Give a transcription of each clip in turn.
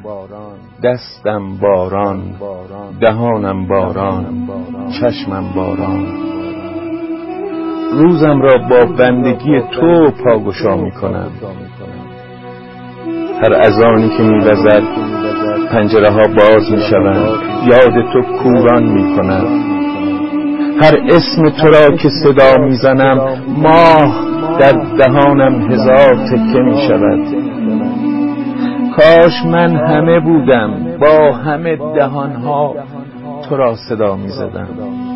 دستم باران، دهانم باران، چشمم باران. روزم را با بندگی تو پاگشا می کنم. هر اذانی که می وزد پنجره ها باز می شوند، یاد تو کوران می کنم. هر اسم تو را که صدا می زنم، ماه در دهانم هزار تکه می شود. کاش من همه بودم، با همه دهانها تو را صدا می زدم.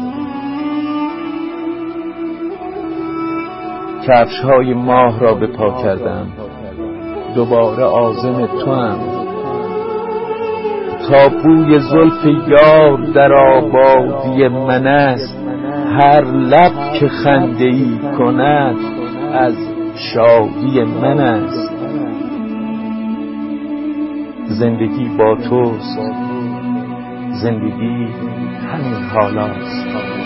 کفش های ماه را به پا کردم، دوباره عازم تو هم. تا بوی زلف یار در آبادی من است، هر لب که خنده‌ای کند از شادی من است. زندگی با توست، زندگی همین حالاست.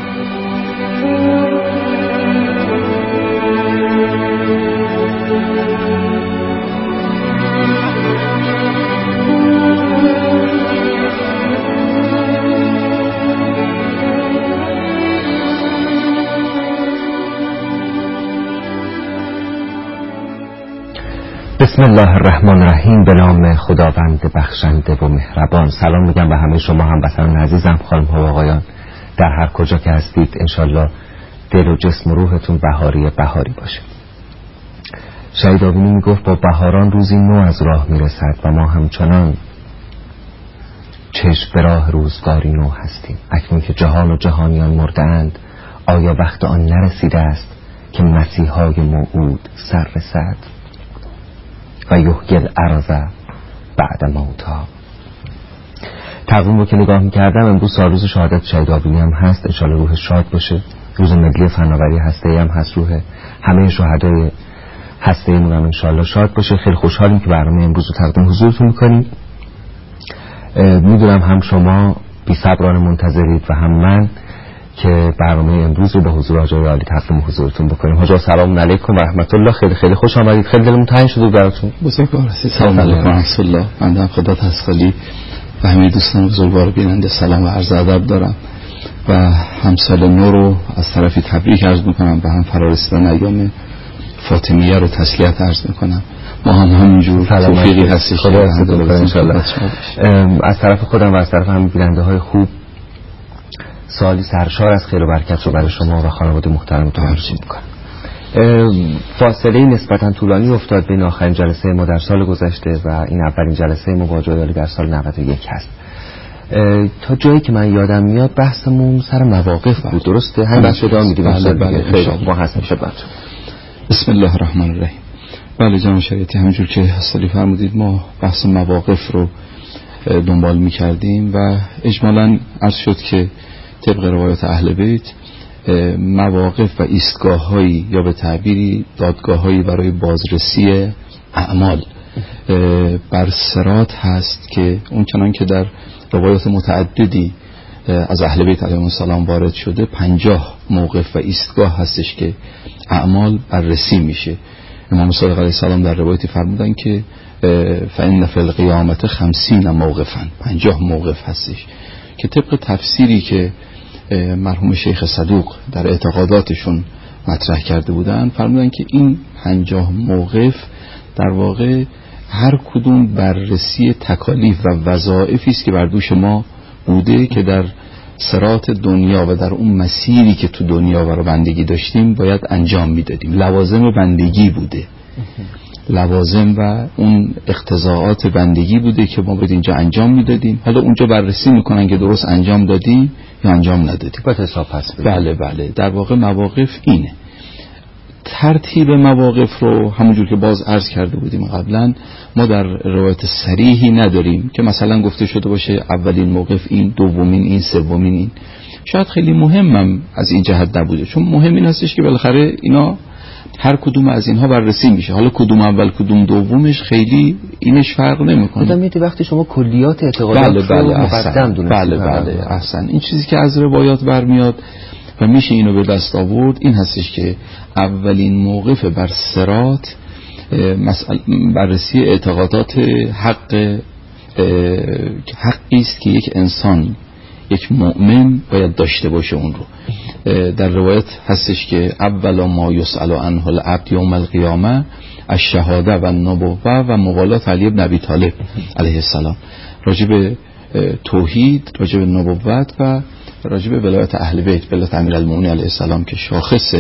بسم الله الرحمن الرحیم. به نام خداوند بخشنده و مهربان. سلام میگم به همه شما هموطنان عزیزم، خانم ها و آقایان، در هر کجا که هستید. انشالله دل و جسم و روحتون بهاری باشه. شهید آبینی میگفت با بهاران روزی نو از راه میرسد و ما همچنان چشم به راه روزگاری نو هستیم. اکنون که جهان و جهانیان مرده اند، آیا وقت آن نرسیده است که مسیحای موعود سر رسد و یحیی الارض بعد موتها؟ تقویم رو که نگاه میکردم، امروز سالروز شهادت شهید آبینی هم هست. انشالله روح شاد باشه. روز ملی فناوری هسته‌ای هم هست. روح همه شهدای هسته‌ایمون هم انشالله شاد باشه. خیلی خوشحالیم که برنامه امروز رو تقدیم حضورتون میکنیم. میدونم هم شما بی صبرانه منتظرید و هم من که برنامه امروز رو به حضور حاج عالی تقدیم حضورتون بکنیم. حاجا سلام علیکم و رحمت الله. خیلی خیلی خوش آمدید. خیلی دلمون تنگ شده براتون. بزرگوار هستید. سلام علیکم و رحمت الله. من هم خدا تسخالی و همه دوستان بزرگوار بیننده سلام و عرض ادب دارم و هم سال نو رو از طرفی تبریک عرض میکنم و هم فرارسیدن ایام فاطمیه رو تسلیت عرض میکنم. ما هم همینجور توفیقی هستید خدا انشالله. از طرف خودم و از طرف همین بیننده های خوب سالی سرشار از خیر و برکت رو برای شما و خانواده محترمتون آرزو میکنم. فاصله نسبتا طولانی افتاد بین آخرین جلسه ما در سال گذشته و این اولین جلسه ما با حاجی عالی در سال 91 هست. تا جایی که من یادم میاد بحثمون سر مواقف بود. درسته؟ همین بحث ادامه میدیم. خیلی ما هستیم خدمتتون. بسم الله الرحمن الرحیم. بله جناب شریعتی، همونجور که حضرت فرمودید ما بحث مواقف رو دنبال میکردیم و اجمالاً عرض شد که طبق روایات اهل بیت مواقف و ایستگاه‌هایی یا به تعبیری دادگاه‌هایی برای بازرسی اعمال بر صراط هست که اون چنان که در روایات متعددی از اهل بیت علیهم السلام وارد شده 50 موقف و ایستگاه هستش که اعمال بررسی میشه. امام صادق علیه السلام در روایتی فرمودن که فإن فی القیامة 50 موقفا، 50 موقف هستش که طبق تفسیری که مرحوم شیخ صدوق در اعتقاداتشون مطرح کرده بودن فرمودن که این 50 موقف در واقع هر کدوم بررسی تکالیف و وظایفی است که بر دوش ما بوده که در صراط دنیا و در اون مسیری که تو دنیا برای بندگی داشتیم باید انجام میدادیم. لوازم بندگی بوده، لوازم و اون اقتضاعات بندگی بوده که ما باید اینجا انجام میدادیم. حالا اونجا بررسی میکنن که درست انجام دادیم یا انجام ندادیم. باید حساب پس بدیم. بله در واقع مواقف اینه. ترتیب مواقف رو همونجور که باز عرض کرده بودیم قبلا ما در روایت صریحی نداریم که مثلا گفته شده باشه اولین موقف این، دومین این، سومین این. شاید خیلی مهمم از این جهت نبوده، چون مهم این هستش که بالاخره اینا هر کدوم از اینها بررسی میشه. حالا کدوم اول کدوم دومش خیلی اینش فرق نمیکنه. آدم میاد وقتی شما کلیات اعتقادات رو مقدم دونستید. بله احسن. این چیزی که از روایات برمیاد و میشه اینو به دست آورد این هستش که اولین موقف بر صراط بررسی اعتقادات حق حقی است که یک انسان، یک مؤمن باید داشته باشه اون رو. در روایت هستش که اول ما یسأل عنه العبد یوم القیامه الشهاده و النبوه و موالات علی بن ابی طالب علیه السلام، راجع به توحید، راجع به نبوت و راجع به ولایت اهل بیت، ولایت امیرالمومنین علیه السلام که شاخص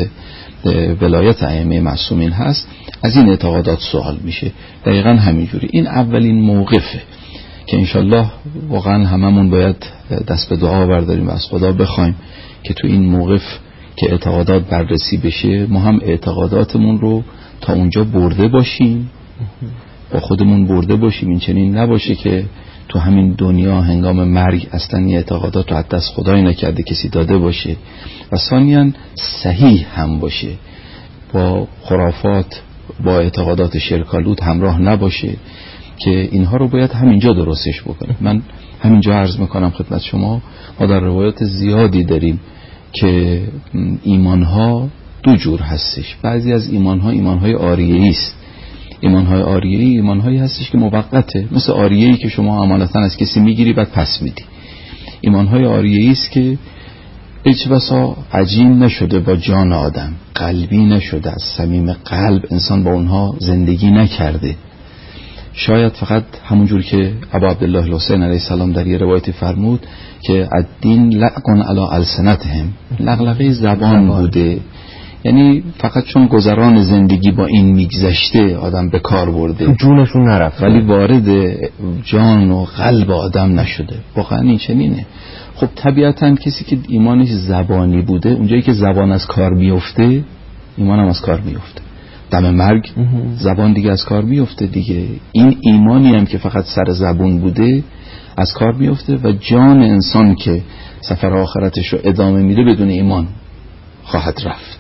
ولایت ائمه معصومین هست. از این اعتقادات سوال میشه. دقیقاً همینجوری. این اولین موقفه که انشالله واقعا هممون باید دست به دعا برداریم و از خدا بخوایم که تو این موقف که اعتقادات بررسی بشه، ما هم اعتقاداتمون رو تا اونجا برده باشیم، با خودمون برده باشیم. این چنین نباشه که تو همین دنیا هنگام مرگ اصلا این اعتقادات رو از دست خدای نکرده کسی داده باشه، و ثانیاً صحیح هم باشه، با خرافات، با اعتقادات شرک‌آلود همراه نباشه که اینها رو باید همینجا درستش بکنیم. من همینجا عرض میکنم خدمت شما، ما در روایات زیادی داریم که ایمانها دو جور هستش. بعضی از ایمانها ایمانهای عاریه‌ای است. ایمانهای عاریه‌ای ایمانهایی هستش که موقته، مثل عاریه‌ای که شما امانتاً از کسی میگیری بعد پس میدی. ایمانهای عاریه‌ای است که هیچ بسا عجین نشده با جان آدم، قلبی نشده، از صمیم قلب انسان با اونها زندگی نکرده. شاید فقط همونجور که ابا عبدالله الحسین علیه السلام در یه روایتی فرمود که الدین لعقن علی السنتهم، لغلقه زبان بوده، یعنی فقط چون گذران زندگی با این میگذشته آدم به کار برده، تو جونشون نرفت، ولی وارد جان و قلب آدم نشده. واقعا این چنینه. خب طبیعتاً کسی که ایمانش زبانی بوده، اونجایی که زبان از کار میفته ایمان هم از کار میفته. دم مرگ زبان دیگه از کار میفته دیگه. این ایمانی هم که فقط سر زبون بوده از کار میفته و جان انسان که سفر آخرتش رو ادامه میده بدون ایمان خواهد رفت.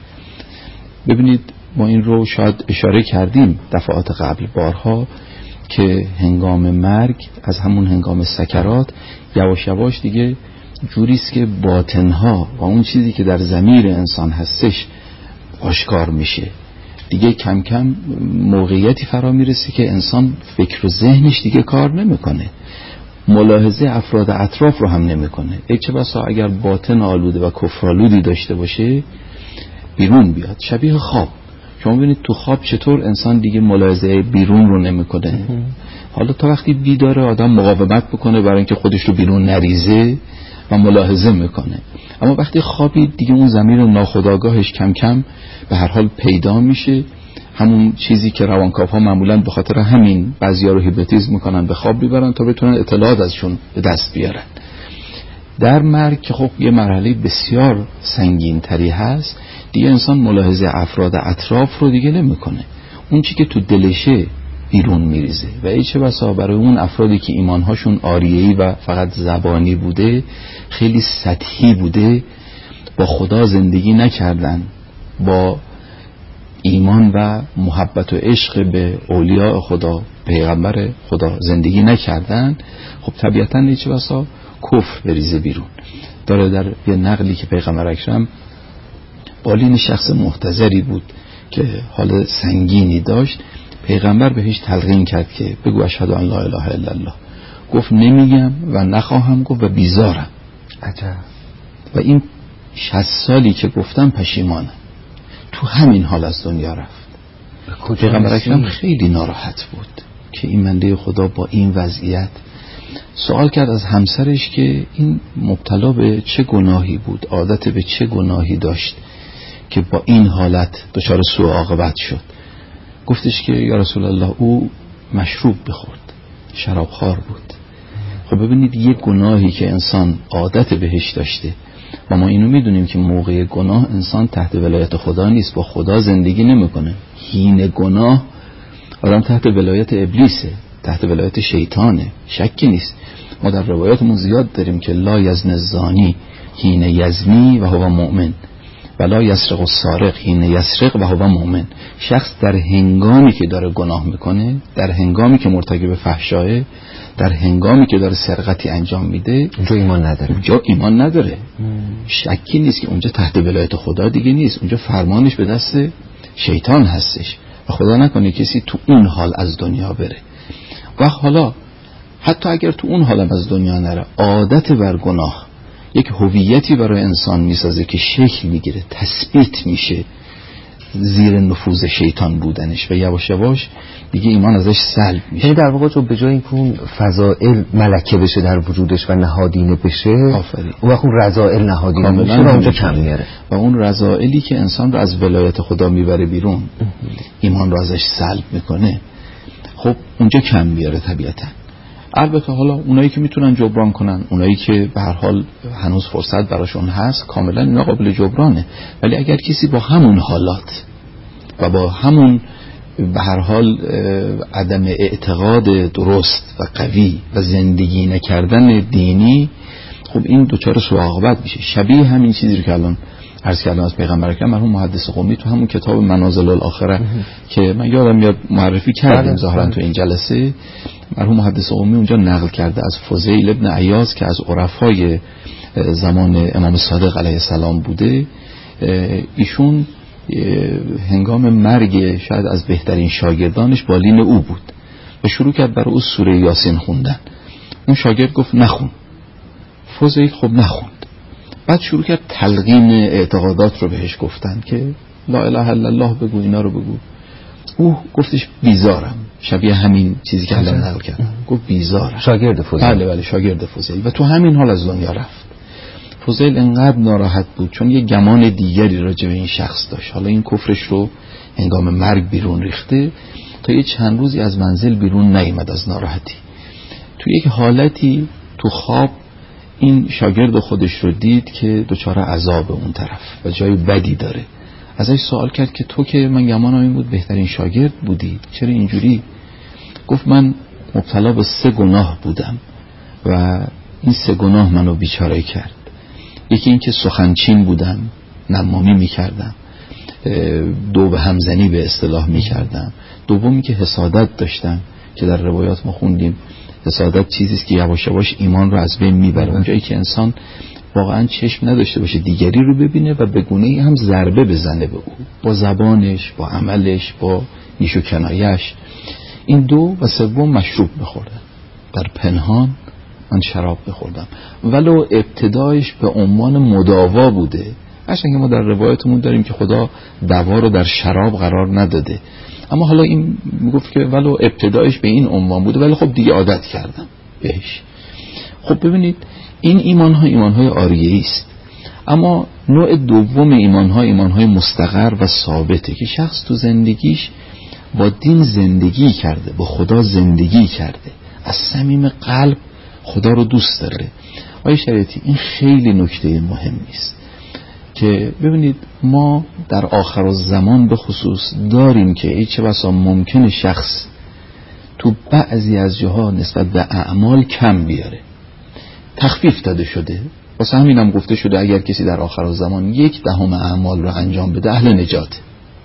ببینید ما این رو شاید اشاره کردیم دفعات قبل بارها که هنگام مرگ، از همون هنگام سکرات، یواش یواش دیگه جوریست که باطنها و اون چیزی که در ضمیر انسان هستش آشکار میشه. دیگه کم کم موقعیتی فرا میرسه که انسان فکر و ذهنش دیگه کار نمیکنه، ملاحظه افراد اطراف رو هم نمیکنه. چه بسا اگر باطن آلوده و کفرآلودی داشته باشه بیرون بیاد، شبیه خواب. شما ببینید تو خواب چطور انسان دیگه ملاحظه بیرون رو نمیکنه. حالا تا وقتی بیداره آدم مقاومت بکنه برای اینکه خودش رو بیرون نریزه و ملاحظه میکنه، اما وقتی خوابید دیگه اون ضمیر ناخودآگاهش کم کم به هر حال پیدا میشه. همون چیزی که روانکاوها معمولا به خاطر همین بعضیا رو هیپنوتیزم میکنن، به خواب میبرن تا بتونن اطلاعات ازشون به دست بیارن. در مرگ که خب یه مرحله بسیار سنگین تری هست، دیگه انسان ملاحظه افراد اطراف رو دیگه نمیکنه، اون چی که تو دلشه بیرون میریزه. و ای چه بسا برای اون افرادی که ایمانهاشون عاریه‌ای و فقط زبانی بوده، خیلی سطحی بوده، با خدا زندگی نکردن، با ایمان و محبت و عشق به اولیاء خدا، پیغمبر خدا زندگی نکردن، خب طبیعتاً ای چه بسا کفر بریزه بیرون. داره در یه نقلی که پیغمبر اکرم بالین شخص محتضری بود که حال سنگینی داشت، پیغمبر بهش تلقین کرد که بگو اشهد ان لا اله الا الله. گفت نمیگم و نخواهم گفت و بیزارم. عجب. و این 60 سالی که گفتم پشیمانم. تو همین حال از دنیا رفت. پیغمبر اکرم خیلی ناراحت بود که این بنده خدا با این وضعیت. سوال کرد از همسرش که این مبتلا به چه گناهی بود، عادت به چه گناهی داشت که با این حالت دچار سوء عاقبت شد. گفتش که یا رسول الله او مشروب بخورد، شرابخوار بود. خب ببینید یک گناهی که انسان عادت بهش داشته و ما اینو میدونیم که موقع گناه انسان تحت ولایت خدا نیست، با خدا زندگی نمیکنه. حین گناه آدم تحت ولایت ابلیسه، تحت ولایت شیطانه، شکی نیست. ما در روایاتمون زیاد داریم که لا یزن الزانی حین یزنی و هو مؤمن و لا یسرق السارق حین یسرق و هو مؤمن. شخص در هنگامی که داره گناه میکنه، در هنگامی که مرتکب فحشاه، در هنگامی که داره سرقتی انجام میده، اونجا ایمان نداره. اونجا ایمان نداره. شکی نیست که اونجا تحت ولایت خدا دیگه نیست، اونجا فرمانش به دست شیطان هستش و خدا نکنه کسی تو اون حال از دنیا بره. و حالا حتی اگر تو اون حالم از دنیا نره، عادت بر گناه یک هویتی برای انسان میسازه که شکل میگیره، تثبیت میشه زیر نفوذ شیطان بودنش و یواش یواش دیگه ایمان ازش سلب میشه. یعنی در واقع تو به جای اینکه اون فضائل ملکه بشه در وجودش و نهادینه بشه، اون وقت اون رذائل نهادینه میشه و اونجا کم میاره و اون رذائلی که انسان رو از ولایت خدا میبره بیرون، ایمان رو ازش سلب میکنه، خب اونجا کم میاره طبیعتا. البته حالا اونایی که میتونن جبران کنن، اونایی که به هر حال هنوز فرصت براشون هست، کاملا اینا قابل جبرانه. ولی اگر کسی با همون حالات و با همون به هر حال عدم اعتقاد درست و قوی و زندگی نکردن دینی، خب این دوچار سوء عاقبت میشه. شبیه همین چیزی رو که الان عرض کردم از پیغمبر اکرم مرحوم محدث قمی تو همون کتاب منازل الاخره که من یادم میاد معرفی کردیم ظاهرا تو این جلسه، مرحوم محدث قمی اونجا نقل کرده از فضیل ابن عیاض که از عرفای زمان امام صادق علیه السلام بوده. ایشون هنگام مرگ شاید از بهترین شاگردانش بالین او بود و شروع کرد برای او سوره یاسین خوندن. اون شاگرد گفت نخون. فضیل خب نخوند. بعد شروع کرد تلقین اعتقادات رو بهش گفتن که لا اله الا الله بگو، اینا رو بگو. او گفتش بیزارم، شبیه همین چیزی که الان نقل کردم، گفت بیزارم. شاگرد فضیل. بله شاگرد فضیل و تو همین حال از دنیا رفت. فضیل انقدر ناراحت بود چون یه گمان دیگری راجع به این شخص داشت. حالا این کفرش رو هنگام مرگ بیرون ریخته، تا یه چند روزی از منزل بیرون نیامد از ناراحتی. تو یک حالتی تو خواب این شاگرد خودش رو دید که دچار عذاب اون طرف و جای بدی داره. ازش سوال کرد که تو که من گمانم این بود بهترین شاگرد بودی، چرا اینجوری؟ گفت من مبتلا به 3 گناه بودم و این 3 گناه منو بیچاره کرد. یکی این که سخنچین بودم، نمامی میکردم، دو به همزنی به اصطلاح میکردم. دومی که حسادت داشتم که در روایات ما خوندیم حسادت چیزیست که یواش یواش ایمان رو از بین میبره. اونجایی که انسان واقعا چشم نداشته باشه دیگری رو ببینه و به گونه‌ای هم ضربه بزنه به او، با زبانش، با عملش، با نیش و کنایش. این 2 و 3 مشروب بخوردم، در پنهان من شراب بخوردم، ولو ابتدایش به عنوان مداوا بوده. هرچند ما در روایتمون داریم که خدا دوا رو در شراب قرار نداده، اما حالا این میگفت که ولو ابتدایش به این عنوان بوده، ولی خب دیگه عادت کردم بهش. خب ببینید این ایمانهای عاریه‌ای است. اما نوع دوم ایمانهای مستقر و ثابته که شخص تو زندگیش با دین زندگی کرده، با خدا زندگی کرده، از صمیم قلب خدا رو دوست داره. آقای شریعتی این خیلی نکته مهمی است که ببینید ما در آخر الزمان به خصوص داریم که چه بسا ممکنه شخص تو بعضی از جاها نسبت به اعمال کم بیاره، تخفیف داده شده. واسه همینم گفته شده اگر کسی در آخر الزمان 1/10 اعمال رو انجام بده اهل نجاته.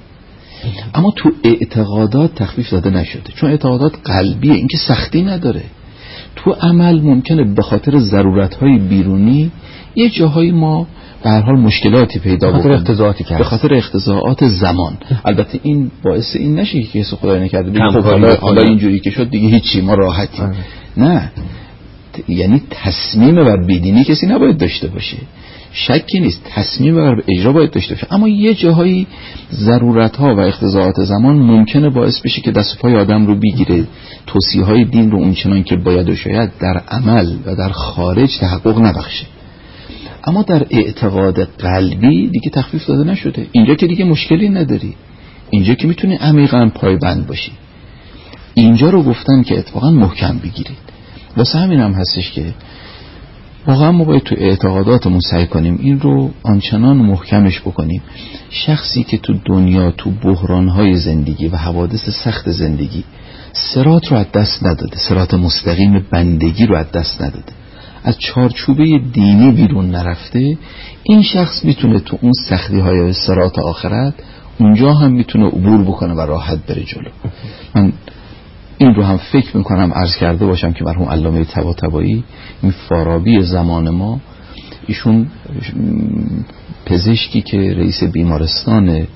اما تو اعتقادات تخفیف داده نشده، چون اعتقادات قلبیه، این که سختی نداره. تو عمل ممکنه به خاطر ضرورت‌های بیرونی یه جاهایی ما به هر حال مشکلاتی پیدا بکنیم، به خاطر اختزاعات زمان. البته این باعث این نشه که کسی خدای نکرده بگه خب حالا اینجوری که شد دیگه هیچی، ما راحتیم. نه، یعنی تصمیم بر بیدینی کسی نباید داشته باشه، شکی نیست، تصمیم بر اجرا باید داشته باشه. اما یه جاهایی ضرورت‌ها و اختزاعات زمان ممکنه باعث بشه که دست پای آدم رو بگیره، توصیه‌های دین رو اونچنان که باید و شاید در عمل و در خارج تحقق نبخشه. اما در اعتقاد قلبی دیگه تخفیف داده نشده. اینجا که دیگه مشکلی نداری، اینجا که میتونی عمیقاً پایبند باشی. اینجا رو گفتن که اتفاقاً محکم بگیرید. واسه همین هم هستش که واقعا ما باید تو اعتقاداتمون سعی کنیم این رو آنچنان محکمش بکنیم. شخصی که تو دنیا تو بحرانهای زندگی و حوادث سخت زندگی صراط رو از دست نداده، صراط مستقیم بندگی رو از دست نداده، از چارچوبه دینی بیرون نرفته، این شخص میتونه تو اون سختی های صراط آخرت اونجا هم میتونه عبور بکنه و راحت بره جلو. من این رو هم فکر میکنم عرض کرده باشم که مرحوم علامه طباطبایی، این فارابی زمان ما، ایشون پزشکی که رئیس بیمارستان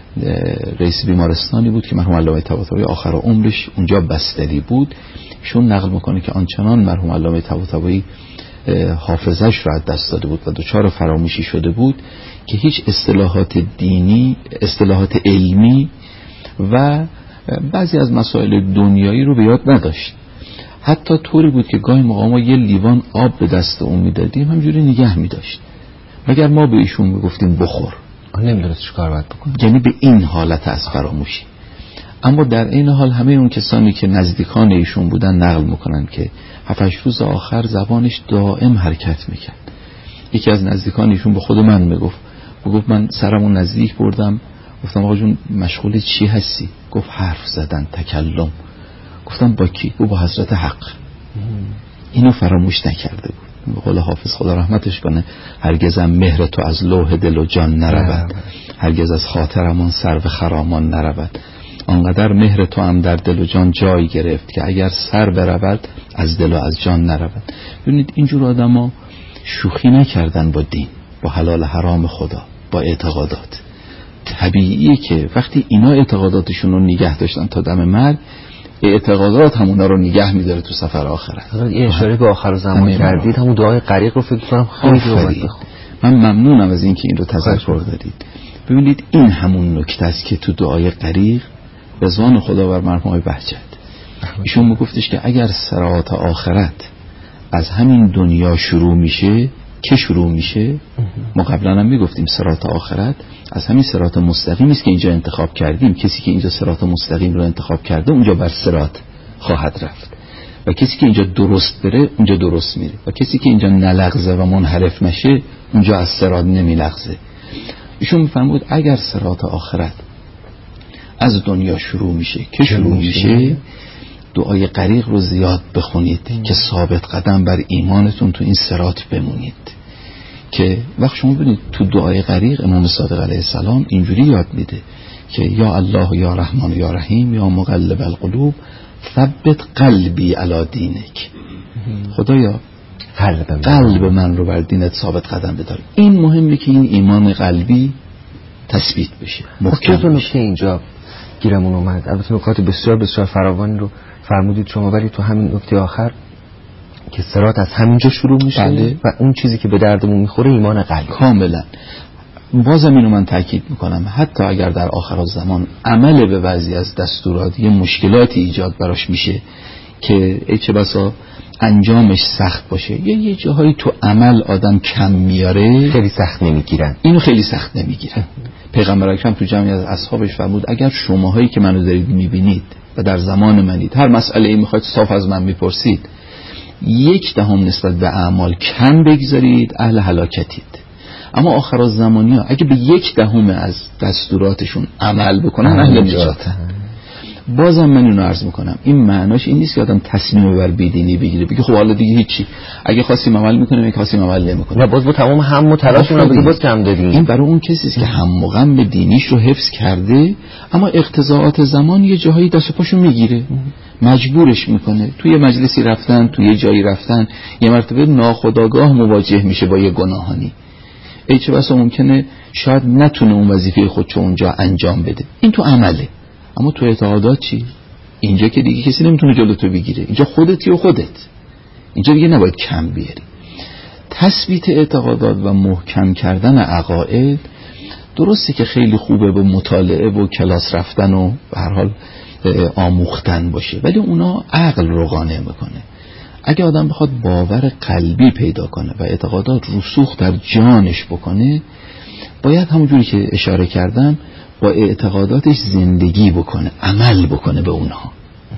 رئیس بیمارستانی بود که مرحوم علامه طباطبایی آخر عمرش اونجا بستری بود. ایشون نقل میکنه که آنچنان مرحوم علامه طباطبایی حافظش رو از دست داده بود و دچار فراموشی شده بود که هیچ اصطلاحات دینی، اصطلاحات علمی و بعضی از مسائل دنیایی رو به یاد نداشت. حتی طوری بود که گاهی موقع ما یه لیوان آب به دست اون میدادیم همجوری نگه میداشت مگر ما به ایشون میگفتیم بخور. نمیدونست چیکار باید بکنه. یعنی به این حالت از فراموشی. اما در این حال همه اون کسانی که نزدیکان ایشون بودن نقل میکنن که 7-8 روز آخر زبانش دائم حرکت میکرد. یکی از نزدیکان ایشون به خود من میگفت من سرمو نزدیک بردم، گفتم آقا جون مشغول چی هستی؟ گفت حرف زدن، تکلم. گفتم با کی؟ گفت با حضرت حق. اینو فراموش نکرده بود. به قول حافظ خدا رحمتش کنه، هرگزم مهر تو از لوح دل و جان نرود، هرگز از خاطرمان سر به خرامان نرود. آنقدر مهر تو هم در دل و جان جای گرفت که اگر سر برود از دل و از جان نرود. ببینید اینجور آدما شوخی نکردن با دین، با حلال حرام خدا، با اعتقادات. طبیعیه که وقتی اینا اعتقاداتشون رو نگه داشتن تا دم مرگ، اعتقادات همونا رو نگه میداره تو سفر آخرت. یه اشاره به آخر زمان کردید، همون دعای غریق رو فکر کنم خیلی من ممنونم از اینکه این رو تذکر دادید. ببینید این همون نکته است که تو دعای غریق رضوان خدا بر مرحوم بهجت ایشون میگفتش که اگر صراط آخرت از همین دنیا شروع میشه، که شروع میشه، ما قبلا هم میگفتیم صراط آخرت از همین صراط مستقیم است که اینجا انتخاب کردیم. کسی که اینجا صراط مستقیم رو انتخاب کرده اونجا بر صراط خواهد رفت و کسی که اینجا درست بره اونجا درست میره و کسی که اینجا نلغزه و منحرف نشه اونجا از صراط نمیلغزه. ایشون میفرمود اگر صراط آخرت از دنیا شروع میشه، که شروع میشه، دعای غریق رو زیاد بخونید که ثابت قدم بر ایمانتون تو این صراط بمونید. که وقت شما ببینید تو دعای غریق امام صادق علیه السلام اینجوری یاد میده که یا الله یا رحمان یا رحیم یا مقلب القلوب ثبت قلبی علی دینک. خدایا قلب من رو بر دینت ثابت قدم بدار. این مهمه که این ایمان قلبی تثبیت بشه، محکم بشه. اینجا گیرمون اومد، البته نکات بسیار بسیار فراوانی رو فرمودید شما، ولی تو همین نکته آخر که صراط از همینجا شروع میشه و اون چیزی که به دردمون میخوره ایمان قلبی. کاملا. بازم اینو من تاکید میکنم، حتی اگر در آخر زمان عمل به بعضی از دستورات یه مشکلاتی ایجاد براش میشه که چه بسا انجامش سخت باشه یا یه جاهایی تو عمل آدم کم میاره، خیلی سخت نمیگیرن. اینو خیلی سخت نمیگیرن. پیغمبر اکرم تو جمعی از اصحابش فرمود اگر شماهایی که منو دارید میبینید و در زمان منید هر مسئله‌ای میخواید صاف از من میپرسید 1/10 نسبت به اعمال کم بگذارید اهل هلاکتید. اما آخر الزمانی ها اگه به 1/10 از دستوراتشون عمل بکنن اهل نجاتن. بازم من اینو عرض میکنم، این معناش این نیست که آدم تصمیم بر بیدینی بگیره بگه خب حالا دیگه هیچی، اگه خواستیم عمل میکنیم اگه خواستیم عمل نمیکنیم. نه باز با تمام هم و تلاش اون باز کم دادیم. این برای اون کسی است که هم و غم دینیش رو حفظ کرده اما اقتضاعات زمان یه جاهایی دست و پاشو میگیره، مجبورش میکنه. توی مجلسی رفتن، توی جایی رفتن، یه مرتبه ناخودآگاه مواجه میشه با یه گناهانی. چه بسا ممکنه شاید نتونه اون وظیفه خودشو اونجا انجام بده. این تو عمله. اما تو اعتقادات چی؟ اینجا که دیگه کسی نمیتونه جلو تو بگیره، اینجا خودتی و خودت، اینجا دیگه نباید کم بیاری. تثبیت اعتقادات و محکم کردن عقاید درسته که خیلی خوبه به مطالعه و کلاس رفتن و به هر حال آموختن باشه، ولی اونا عقل رو قانع میکنه. اگه آدم بخواد باور قلبی پیدا کنه و اعتقادات رسوخ در جانش بکنه، باید همونجوری که اشاره کردم با اعتقاداتش زندگی بکنه، عمل بکنه به اونها.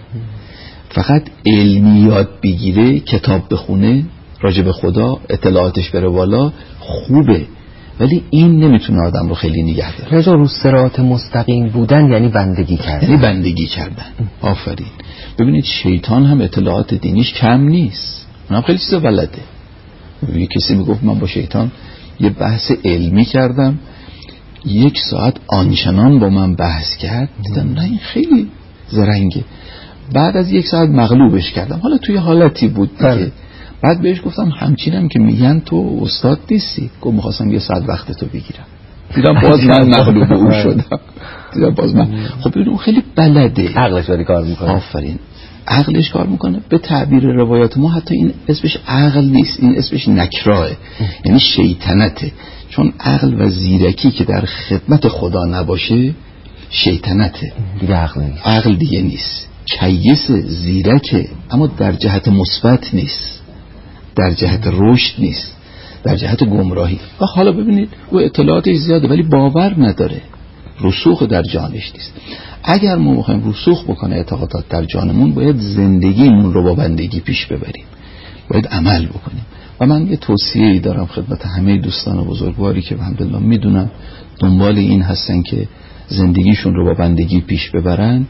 فقط علمی یاد بگیره، کتاب بخونه راجع به خدا، اطلاعاتش بره بالا، خوبه، ولی این نمیتونه آدم رو خیلی نگه داره. رضا رو صراط مستقیم بودن یعنی بندگی کردن. یعنی بندگی کردن. آفرین. ببینید شیطان هم اطلاعات دینیش کم نیست، اونم خیلی چیزا بلده. یه کسی میگفت من با شیطان یه بحث علمی کردم، 1 ساعت آنچنان با من بحث کرد، دیدم نه این خیلی زرنگه. بعد از 1 ساعت مغلوبش کردم، حالا توی حالتی بود دیگه. بعد بهش گفتم همچینم که میگن تو استاد نیستی، گفت میخواستم 1 ساعت وقت تو بگیرم. دیدم باز من مغلوب او شدم. باز من خب ببین اون خیلی بلده، عقلش داره کار میکنه. آفرین، عقلش کار میکنه. به تعبیر روایات ما حتی این اسمش عقل نیست، این اسمش نکراه، یعنی شیطنته. چون عقل و زیرکی که در خدمت خدا نباشه شیطنته، دیگه عقل نیست. عقل دیگه نیست. کیس زیرکه اما در جهت مثبت نیست، در جهت رشد نیست، در جهت گمراهی. و حالا ببینید او اطلاعاتش زیاده ولی باور نداره، رسوخ در جانش نیست. اگر ما میخوایم رسوخ بکنه اعتقادات در جانمون، باید زندگیمون رو با بندگی پیش ببریم، باید عمل بکنیم. و من یه توصیه‌ای دارم خدمت همه دوستان و بزرگواری که الحمدلله میدونم دنبال این هستن که زندگیشون رو با بندگی پیش ببرن.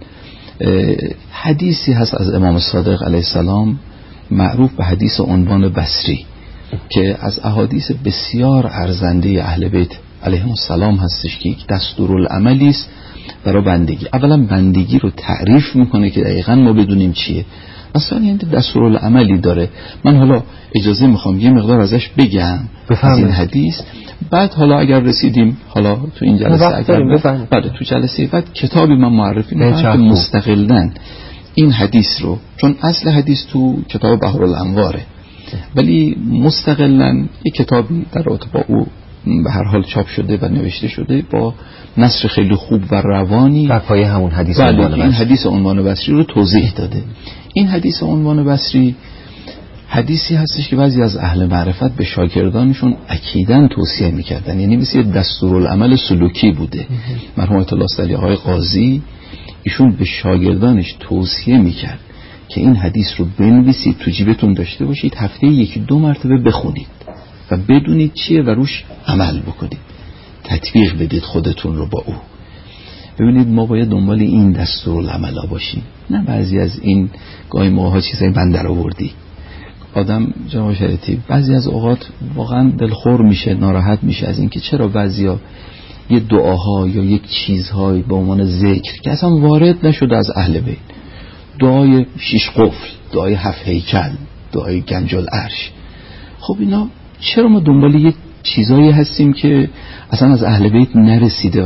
حدیثی هست از امام صادق علیه السلام معروف به حدیث عنوان بصری که از احادیث بسیار ارزنده اهل بیت علیهم السلام هستش که یک دستورالعملی است برای بندگی. اولا بندگی رو تعریف میکنه که دقیقاً ما بدونیم چیه، اصلا این دستورالعملی داره. من حالا اجازه میخوام یه مقدار ازش بگم از این حدیث، بعد حالا اگر رسیدیم حالا تو این جلسه اگر بعد تو جلسه بعد کتابی من معرفی میکنم که مستقلاً این حدیث رو، چون اصل حدیث تو کتاب بحرالانواره ولی مستقلاً یک کتابی در رابطه با او به هر حال چاپ شده و نوشته شده با نثر خیلی خوب و روانی و پای همون حدیث این حدیث عنوان بصری رو توضیح داده. این حدیث عنوان بصری حدیثی هستش که بعضی از اهل معرفت به شاگردانشون اکیداً توصیه میکردن، یعنی مثل دستورالعمل سلوکی بوده. مرحوم آیت الله علی آقای قاضی ایشون به شاگردانش توصیه میکرد که این حدیث رو بنویسید، تو جیبتون داشته باشید، هفته 1-2 مرتبه بخونید و بدونید چیه و روش عمل بکنید، تطبیق بدید خودتون رو با او. ببینید ما باید دنبال این دستورالعملا باشیم، نه بعضی از این گاهی موقع‌ها چیزای بندر آوردی. آدم جناب شریعتی بعضی از اوقات واقعا دلخور میشه، ناراحت میشه از اینکه چرا بعضیا یه دعاها یا یک چیزهایی به عنوان ذکر که اصلا وارد نشده از اهل بیت، دعای 6 قفل، دعای 7 هیکل، دعای گنج العرش، خب اینا چرا ما دنبال یک چیزایی هستیم که اصلا از اهل بیت نرسیده و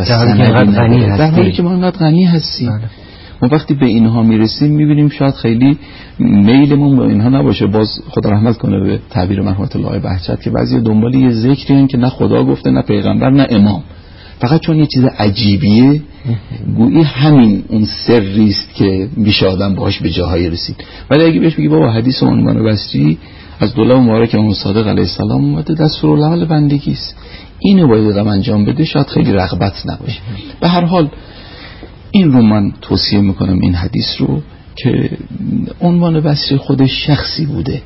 در حالی که ما اینقدر غنی هستیم. ما وقتی به اینها میرسیم میبینیم شاید خیلی میلمون به اینها نباشه. باز خدا رحمت کنه به تعبیر مرحوم الله بهجت که بعضی دنبال یه ذکری هستن که نه خدا گفته نه پیغمبر نه امام، فقط چون یه چیز عجیبیه گویی همین اون سری است که میشه آدم باهاش به جاهای رسید. ولی اگه بهش بگی بابا حدیث عنوان بصری از دوله مبارک امام صادق علیه السلام اومده، دستورالعمل بندگی است، اینو باید آدم انجام بده، شاید خیلی رغبت نباشه. به هر حال این رو من توصیه میکنم، این حدیث رو که عنوان بصری خودش شخصی بوده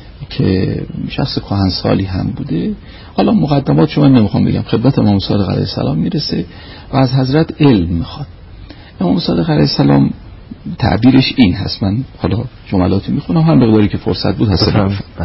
که شخص کهنسالی هم بوده. حالا مقدمات شما نمیخوام بگم، خدمت امام صادق علیه السلام میرسه و از حضرت علم میخواد. امام صادق علیه السلام تعبیرش این هست، من حالا جملاتی میخونم هر مقداری که فرصت بود هست.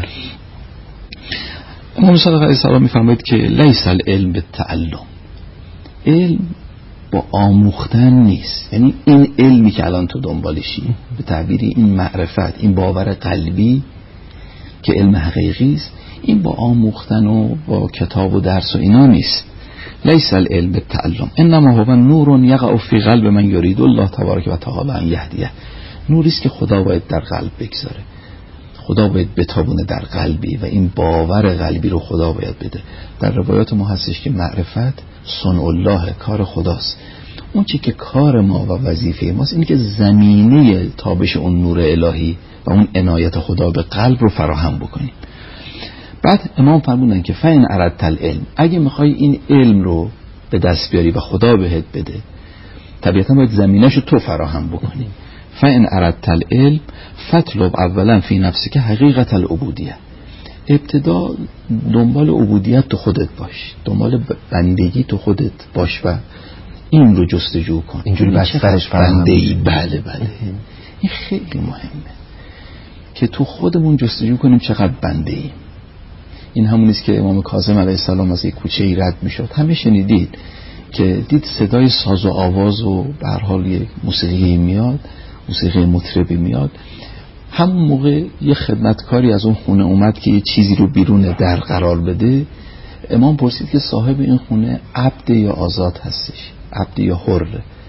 امام صادق علیه السلام میفرماید که لیس العلم بالتعلم، علم با آموختن نیست. یعنی این علمی که الان تو دنبالشی، به تعبیری این معرفت، این باور قلبی که علم حقیقی است، این با آموختن و با کتاب و درس و اینا نیست. لیس العلم بالتعلم انما هو نور یقع فی قلب من یرید الله تبارک و تعالی ان یهدیه. نوری است که خدا باید در قلب بگذاره، خدا باید بتابونه در قلبی و این باور قلبی رو خدا باید بده. در روایات ما هستش که معرفت صنع الله، کار خداست. اون چی که کار ما و وظیفه ماست اینه که زمینه تابش اون نور الهی و اون عنایت خدا به قلب رو فراهم بکنیم. بعد امام فرمودن که فین اردت العلم، اگه میخوای این علم رو به دست بیاری و خدا بهت بده، طبیعتا باید زمینه‌شو تو فراهم بکنی. فین اردت العلم فطلب اولا فی نفسک حقیقت العبودیه، ابتدا دنبال عبودیت تو خودت باش، دنبال بندگی تو خودت باش و این رو جستجو کن. اینجوری بسترش بندگی. بله این خیلی مهمه که تو خودمون جستجو کنیم چقدر بنده ایم. این همونیست که امام کاظم علیه السلام از یک کوچه ای رد میشد، همه شنیدید که دید صدای ساز و آواز و به هر حال یک موسیقی میاد، موسیقی مطربی میاد. همون موقع یه خدمتکاری از اون خونه اومد که یه چیزی رو بیرون در قرار بده. امام پرسید که صاحب این خونه عبد یا آزاد هستش، عبد یا حر؟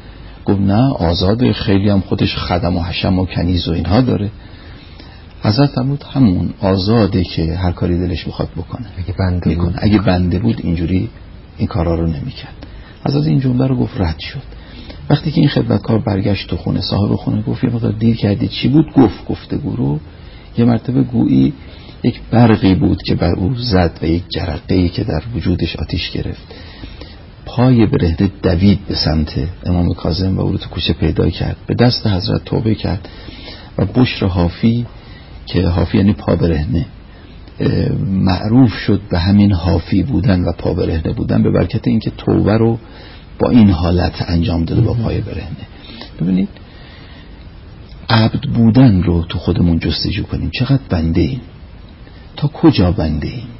گفت نه آزاده، خیلی هم خودش خدم و حشم و کنیز و اینها داره. حضرت فرمود همون آزاده که هر کاری دلش بخواد بکنه، اگه بنده بود اینجوری این کارا رو نمی‌کرد. حضرت این جمله رو گفت رد شد. وقتی که این خدمتکار برگشت تو خونه، صاحب خونه گفت یه مقدار دیر کردی چی بود؟ گفت گفتگو رو یه مرتبه گویی یک برقی بود که بر او زد و یک جرقه‌ای که در وجودش آتش گرفت. پای برهنه دوید به سمت امام کاظم و او رو تو کوچه پیدا کرد، به دست حضرت توبه کرد و بشر حافی که حافی یعنی پا برهنه معروف شد به همین حافی بودن و پا برهنه بودن به برکت اینکه توبه رو با این حالت انجام داده، با پای برهنه. ببینید عبد بودن رو تو خودمون جستجو کنیم. چقدر بنده ایم؟ تا کجا بنده ایم؟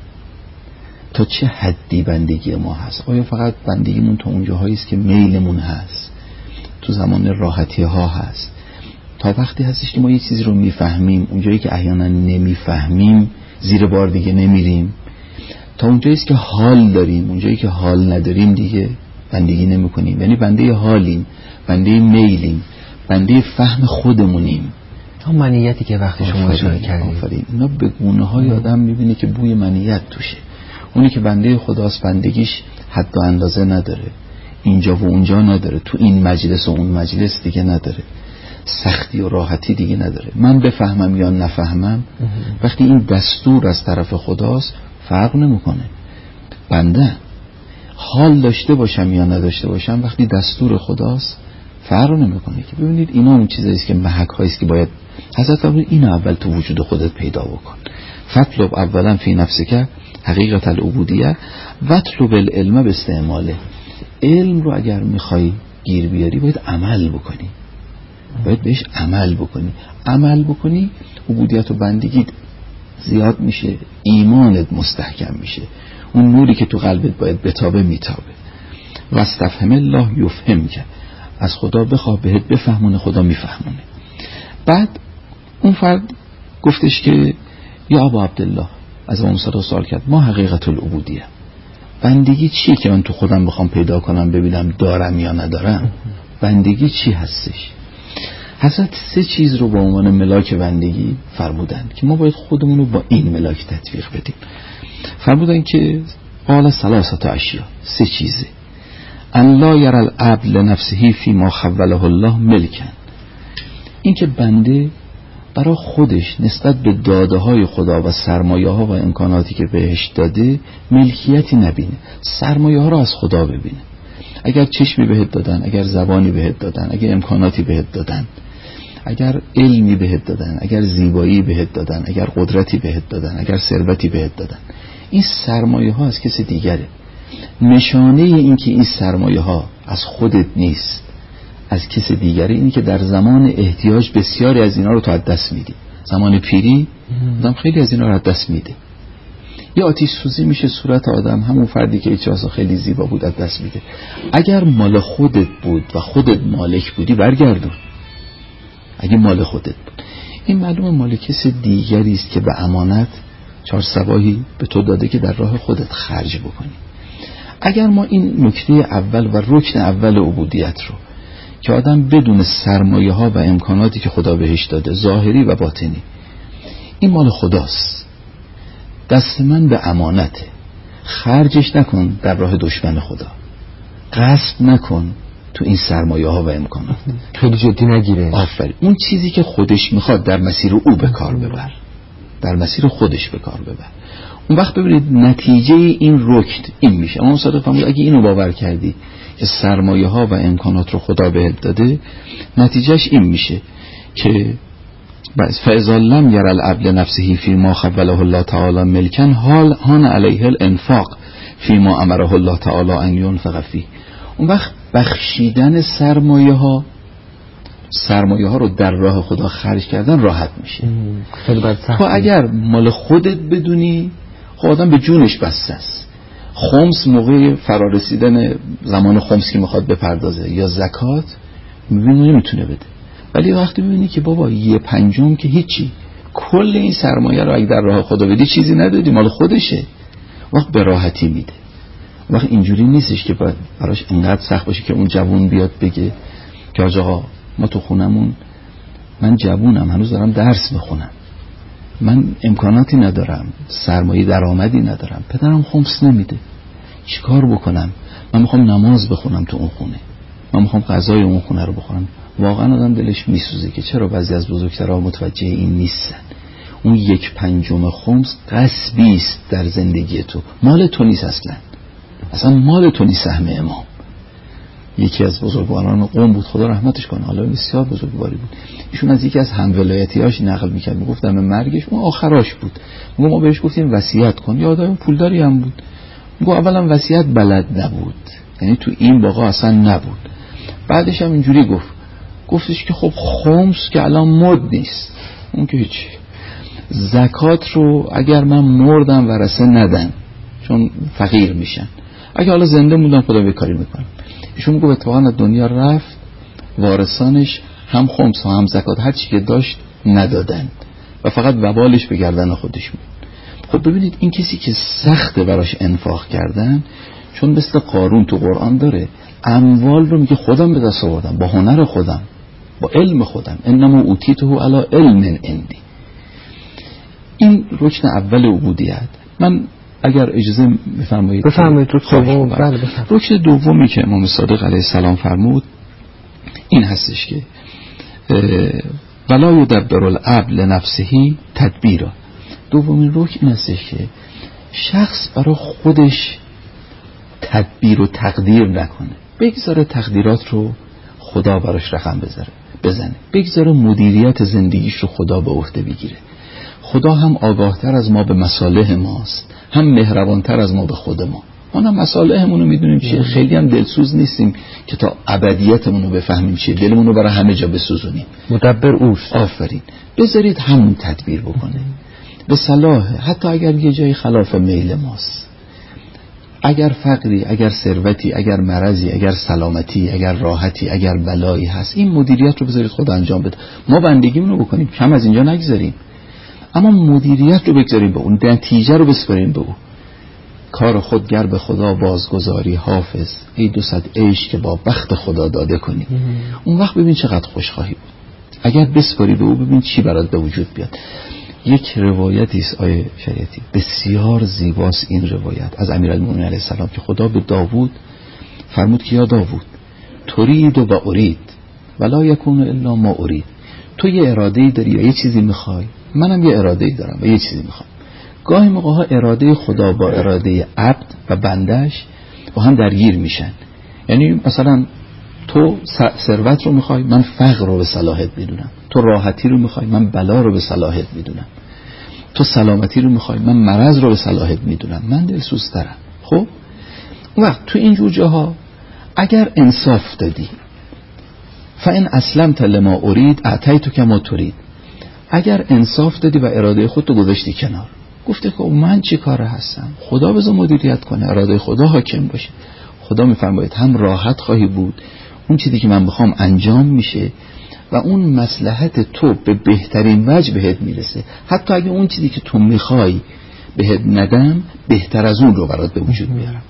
تا چه حدی بندگی ما هست؟ آیا فقط بندگیمون تا اونجاهایی است که میلمون هست، تو زمان راحتی ها هست، تا وقتی هستش که ما یه چیزی رو میفهمیم، اونجایی که احیانا نمیفهمیم زیر بار دیگه نمیریم، تا اونجایی است که حال داریم، اونجایی که حال نداریم دیگه بندگی نمی کنیم. یعنی بنده حالیم، بنده میلیم، بنده فهم خودمونیم. تا منیتی که وقتی شما اشاره کردید اینا به گونه های آدم میبینه که بوی منیت توشه. اونی که بنده خداست بندگیش حد و اندازه نداره، اینجا و اونجا نداره، تو این مجلس و اون مجلس دیگه نداره، سختی و راحتی دیگه نداره. من بفهمم یا نفهمم وقتی این دستور از طرف خداست فرق نمیکنه. بنده حال داشته باشم یا نداشته باشم وقتی دستور خداست فرق نمیکنه. که ببینید اینا اون چیزاییست که محک هاییست که باید حضرت فرمود اینو اول تو وجود خودت پیدا بکن. فطلب اولا فی نفسک حقیقت العبودیه وطلب العلم به استعماله. علم رو اگر میخوای گیر بیاری باید عمل بکنی، باید بهش عمل بکنی. عمل بکنی عبودیت و بندگی زیاد میشه، ایمانت مستحکم میشه، اون نوری که تو قلبت باید بتابه میتابه. و استفهم الله یفهم که از خدا بخواه بهت بفهمونه، خدا میفهمونه. بعد اون فرد گفتش که یا ابا عبدالله، از امام صادق سوال کرد ما حقیقت العبودیه، بندگی چیه که من تو خودم بخوام پیدا کنم ببینم دارم یا ندارم؟ بندگی چی هستش؟ حضرت 3 چیز رو به عنوان ملاک بندگی فرمودن که ما باید خودمون رو با این ملاک تطبیق بدیم. فرمودن که قال 3 اشیا، 3 چیزه. ان لا یرى العبد لنفسه فيما خوله الله ملکن، این که بنده برای خودش نسبت به داده های خدا و سرمایه ها و امکاناتی که بهش داده ملکیتی نبینه، سرمایه ها رو از خدا ببینه. اگر چشمی بهت دادن، اگر زبانی بهت دادن، اگر امکاناتی بهت دادن، اگر علمی بهت دادن، اگر زیبایی بهت دادن، اگر قدرتی بهت دادن، اگر ثروتی بهت دادن، این سرمایه ها از کسی دیگره. نشانه این که این سرمایه ها از خودت نیست، از کسی دیگره، اینی که در زمان احتیاج بسیاری از اینا رو تو از دست میدی. زمان پیری آدم خیلی از اینا رو از دست میده. یه آتش سوزی میشه صورت آدم، همون فردی که اجازه خیلی زیبا بود از دست میده. اگر مال خودت بود و خودت مالک بودی برگردون. اگه مال خودت بود، این معلومه مال کسی دیگری است که به امانت 4 سباهی به تو داده که در راه خودت خرج بکنی. اگر ما این نکته اول و رکن اول عبودیت رو که آدم بدون سرمایه ها و امکاناتی که خدا بهش داده، ظاهری و باطنی، این مال خداست، دست من به امانته، خرجش نکن در راه دشمن خدا، غصب نکن تو این سرمایه ها و امکانات، خیلی جدی نگیره. آفرین. اون چیزی که خودش میخواد در مسیر او به کار ببر، در مسیر خودش به کار ببر. اون وقت ببینید نتیجه این رکن این میشه. امام صادق فرمود اگه اینو باور کردی که سرمایه ها و امکانات رو خدا بهت داده، نتیجهش این میشه که فاذا لم ير العبد نفسه فيما خوله الله تعالی ملکن حال هان علیه الانفاق فيما امره الله تعالی ان ينفق فيه. اون وقت بخشیدن سرمایه ها رو در راه خدا خرج کردن راحت میشه. خیلی بد سخت. اگر مال خودت بدونی، خب آدم به جونش بسته است. خمس موقع فرارسیدن زمان خمس که میخواد بپردازه یا زکات میبینی نمیتونه بده، ولی وقتی ببینی که بابا 1/5 که هیچی، کل این سرمایه رو اگه در راه خدا بدی چیزی ندادی، مال خودشه، وقت به راحتی میده. وقت اینجوری نیستش که براش اینقدر سخت باشه که اون جوون بیاد بگه که آقا ما تو خونمون، من جوونم هنوز دارم درس میخونم، من امکاناتی ندارم، سرمایه درآمدی ندارم، پدرم خمس نمیده، چیکار بکنم؟ من میخوام نماز بخونم تو اون خونه، من میخوام غذای اون خونه رو بخورم. واقعا آدم دلش میسوزه که چرا بعضی از بزرگترها متوجه این نیستن. اون 1/5 خمس غصبی است در زندگی تو، مال تو نیست، اصلا مال تو نیست. سهم امام یکی از بزرگواران قوم بود، خدا رحمتش کنه، حالا بسیار بزرگواری بود. ایشون از یکی از همولایتیاش نقل میکرد، میگفت دم مرگش، اون آخراش بود، میگم ما بهش گفتیم وصیت کن، یا آدم پولداری هم بود، میگم اولا وصیت بلد نبود، یعنی تو این باقا اصلا نبود. بعدش هم اینجوری گفتش که خب خمس که الان مد نیست، اون که هیچ، زکات رو اگر من مردم ورثه ندن چون فقیر میشن، اگه حالا زنده موندم خدا به کاری میکنم. ایشون میگه اتفاقا از دنیا رفت، وارثانش هم خمس و هم زکات هر چی که داشت ندادن و فقط وبالش به گردن خودش بود. خب ببینید این کسی که سخته براش انفاق کردن، چون مثل قارون تو قرآن داره، اموال رو میگه خودم به دست آوردم، با هنر خودم، با علم خودم، انما اوتیته علی علم عندی. این رکن اول عبودیت. من اگر اجازه بفرمایید رکن دومی که امام صادق علیه السلام فرمود این هستش که ولا یدبر العبد لنفسه تدبیرا. دومین رکن این هستش که شخص برای خودش تدبیر و تقدیر نکنه، بگذاره تقدیرات رو خدا براش رقم بزنه، بگذاره مدیریت زندگیش رو خدا به عهده بگیره. خدا هم آگاهتر از ما به مصالح ماست، هم مهربانتر از ما به خود ما. ما هم مصالحمون رو میدونیم چیه، خیلی هم دلسوز نیستیم که تا ابدیتمون رو بفهمیم چیه، دلمون رو برای همه جا بسوزونیم. مدبر اوست. آفرین. بذارید همون تدبیر بکنه به صلاح، حتی اگر یه جایی خلاف میل ماست، اگر فقری، اگر ثروتی، اگر مرضی، اگر سلامتی، اگر راحتی، اگر بلایی هست، این مدیریت رو بذارید خدا انجام بده. ما بندگیمون رو بکنیم، کم از اینجا نگذاریم، اما مدیریت رو بگذاریم به اون، نتیجه رو بسپاریم به اون. کار خود گر به خدا بازگذاری حافظ، ای 200 عیش که با بخت خدا داده کنی. اون وقت ببین چقدر خوش خواهی بود اگر بسپاری به او، ببین چی برات به وجود بیاد. یک روایتی است آیه شریعتی بسیار زیباست، این روایت از امیرالمومنین علیه السلام که خدا به داوود فرمود که یا داوود ترید و ارید ولا یکون الا ما ارید. تو یه اراده‌ای داری یا یه چیزی میخوای، منم یه اراده‌ای دارم و یه چیزی میخوام. گاهی موقع‌ها اراده خدا با اراده عبد و بندش با هم درگیر میشن. یعنی مثلا تو ثروت رو میخوای، من فقر رو به صلاحت میدونم. تو راحتی رو میخوای، من بلا رو به صلاحت میدونم. تو سلامتی رو میخوای، من مرض رو به صلاحت میدونم. من دلسوزترم. خب اون وقت تو این جور جاها اگر انصاف دادی، فإن اسلمت لما اريد اعطیتک ما تريد، اگر انصاف دادی و اراده خودتو گذاشتی کنار، گفته که من چی کاره هستم، خدا بذار مدیریت کنه، اراده خدا حاکم باشه. خدا میفرماید هم راحت خواهی بود، اون چیزی که من بخوام انجام میشه و اون مصلحت تو به بهترین وجه بهت میرسه. حتی اگه اون چیزی که تو میخوای بهت ندم، بهتر از اون رو برات به وجود میارم.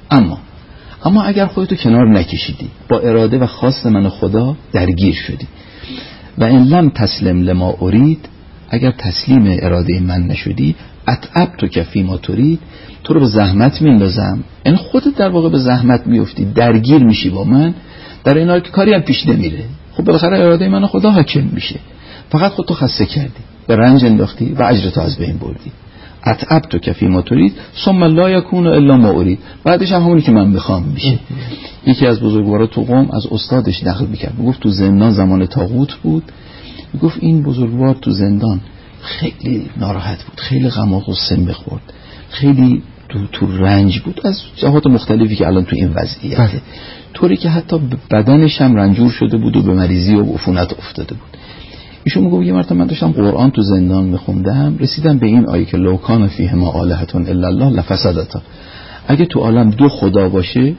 اما اگر خودتو کنار نکشیدی، با اراده و خواست من خدا درگیر شدی، و ان لم تسلم لما اريد، اگر تسلیم اراده من نشدی، اتعبت تو کفی ما ترید، تو رو به زحمت میندازم. این خودت در واقع به زحمت میفتی، درگیر میشی با من، در این حال که کاری هم پیش نمیره. خب بالاخره اراده من خدا حاکم میشه، فقط خودتو خسته کردی، به رنج انداختی و اجرتو از بین بردی. اتعبت تو کفی ما ترید ثم لا یکون الا ما ارید، بعدش هم همونی که من میخوام میشه. یکی از بزرگوارا تو قوم از استادش نقل میکرد، میگفت تو زندان زمان طاغوت بود، میگفت این بزرگوار تو زندان خیلی ناراحت بود، خیلی غم و غصه میخورد، خیلی تو رنج بود از جهات مختلفی که الان تو این وضعیته، طوری که حتی بدنش هم رنجور شده بود و به مریضی و عفونت افتاده بود. ایشون میگه یه مرتبه من داشتم قرآن تو زندان میخوندم، رسیدم به این آیه که لو کان فیهما آلهة الا الله لفسدتا، اگه تو عالم دو خدا باشه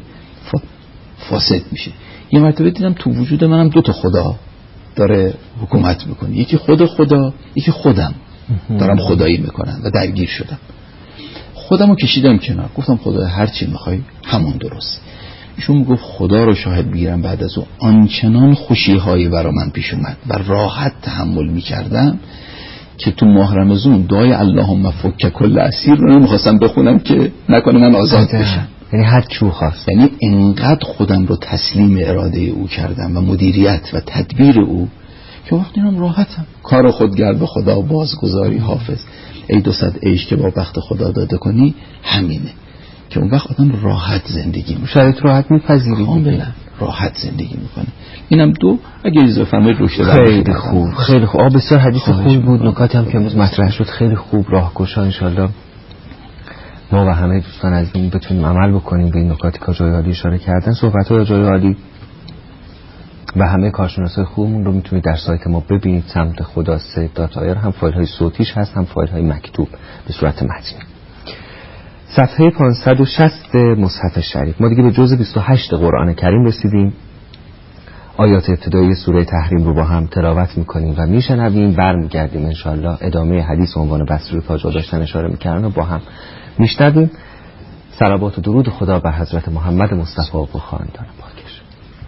فاسد میشه. یه مرتبه دیدم تو وجود منم دو تا خدا داره حکومت میکنه، یکی خدا، یکی خودم دارم خدایی میکنم و درگیر شدم. خودمو کشیدم کنار، گفتم خدا هر چی میخوای همون درست. ایشون میگفت خدا رو شاهد بگیرم بعد از اون آنچنان خوشی‌هایی برای من پیش اومد و راحت تحمل میکردم که تو ماه رمضان دعای اللهم فک کل اسیر رو نمیخواستم بخونم که نکنه من آزاد بشم. یعنی هر چیو خواست، یعنی انقدر خودم رو تسلیم اراده او کردم و مدیریت و تدبیر او که وقتی هم راحتم. کار خودگر به خدا بازگذاری حافظ، ای 200 عیش که با بخت خدا داده کنی، همینه که اون وقت آدم راحت زندگی میکنه، شاید راحت میپذیری، کاملا راحت زندگی میکنه. اینم دو اگه اجازه فرمایید روش خیلی خوب، خیلی خوب. بسیار حدیث خوبی بود. نکاتی هم که امروز مطرح شد خیلی خوب، راهگشا. ان شاءالله ما و همه دوستان از این بتونیم عمل بکنیم به این نکاتی که جای عالی اشاره کردن. صحبت‌های جای عالی و همه کارشناسای خوبمون رو میتونید در سایت ما ببینید. سمت خدا سید.ir هم فایل‌های صوتیش هست، هم فایل‌های مکتوب به صورت متنی. صفحه 560 مصحف شریف. ما دیگه به جزء 28 قرآن کریم رسیدیم. آیات ابتدایی سوره تحریم رو با هم تلاوت میکنیم و میشنویم. برمیگردیم انشالله ادامه حدیث عنوان بحث رو تاج داشتن اشاره میکردن و با هم میشنویم. صلوات و درود خدا بر حضرت محمد مصطفی و خاندان پاکش.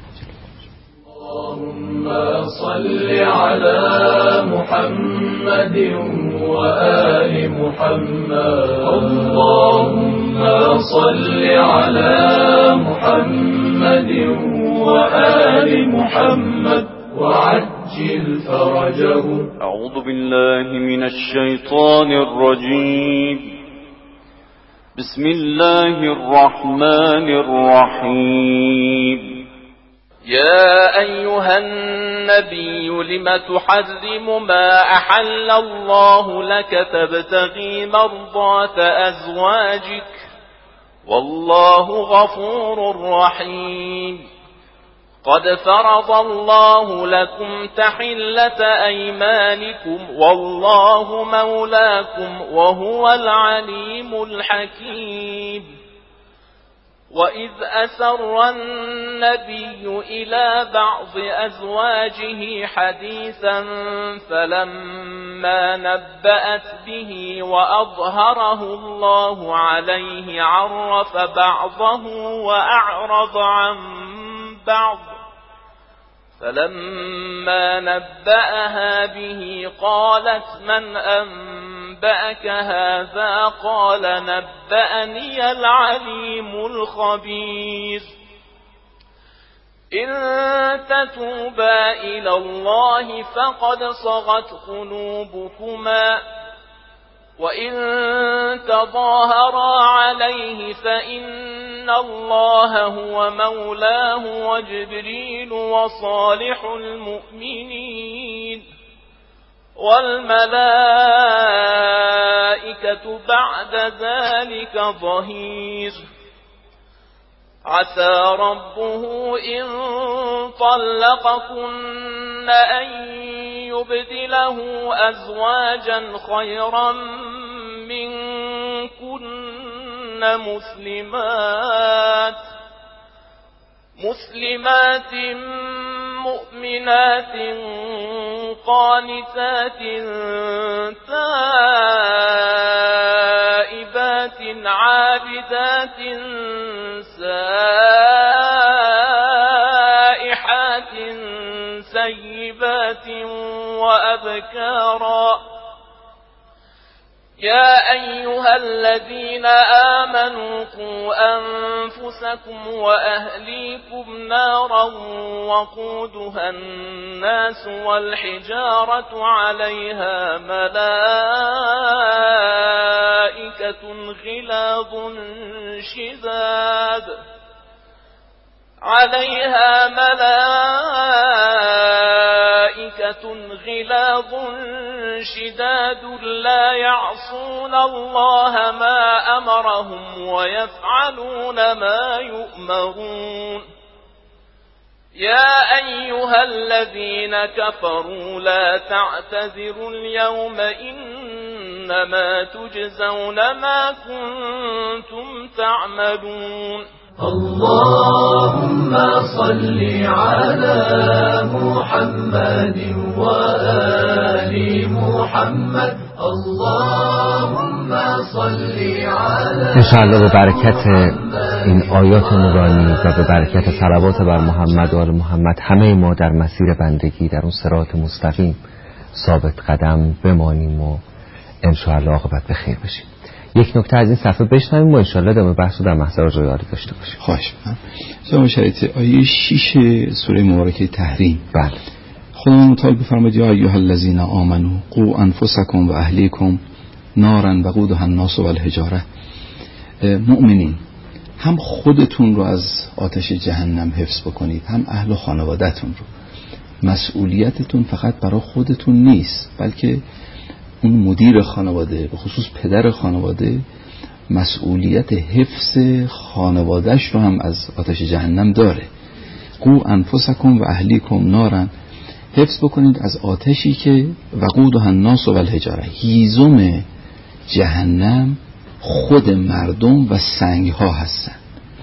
اللهم صل على محمد و آل محمد. اللهم صل على محمد و آل محمد وعجل فرجه. اعوذ بالله من الشیطان الرجیم. بسم الله الرحمن الرحیم. يا أيها النبي لم تحرم ما أحل الله لك تبتغي مرضات أزواجك والله غفور رحيم. قد فرض الله لكم تحلة أيمانكم والله مولاكم وهو العليم الحكيم. وإذ أسر النبي إلى بعض أزواجه حديثا فلما نبأت به وأظهره الله عليه عرف بعضه وأعرض عن بعض. فلما نبأها به قالت من أنبأك هذا قال نبأني العليم الخبير. إن تتوبا إلى الله فقد صغت قلوبكما وإن تظاهرا عليه فإن الله هو مولاه وجبريل وصالح المؤمنين والملائكة بعد ذلك ظهير. عسى ربه إن طلقكن أن يبدله أزواجا خيرا منكن مسلمات مؤمنات قانتات تائبات عابدات سائحات سيبات وأبكارا. يا أيها الذين آمنوا قوا أنفسكم وأهليكم نارا وقودها الناس والحجارة عليها ملائكة غلاظ شداد لا يعصون الله ما أمرهم ويفعلون ما يؤمرون. يا أيها الذين كفروا لا تعتذروا اليوم إنما تجزون ما كنتم تعملون. اللهم صل على محمد وآل محمد. اللهم صل على انشاءالله به برکت این آیات نورانی و به برکت صلوات بر محمد و آل محمد همه ما در مسیر بندگی در اون صراط مستقیم ثابت قدم بمانیم و انشاءالله عاقبت به خیر بشیم. یک نکته از این صفحه بشنویم و انشاءالله ادامه بحث رو در محضر جای عالی داشته باشیم. خواهش می‌کنم. جناب شریعتی آیه 6 سوره مبارکه تحریم. بله. خداوند متعال بفرماید یا ایها الذین آمنوا قوا انفسکم و اهلیکم نارا وقودها الناس والحجاره. مؤمنین هم خودتون رو از آتش جهنم حفظ بکنید، هم اهل و خانواده‌تون رو. مسئولیتتون فقط برای خودتون نیست، بلکه اون مدیر خانواده، به خصوص پدر خانواده، مسئولیت حفظ خانوادهش رو هم از آتش جهنم داره. قو انفسکم و اهلیکم نارن، حفظ بکنید از آتشی که وقودها الناس والحجاره. هیزم جهنم خود مردم و سنگ ها هستن.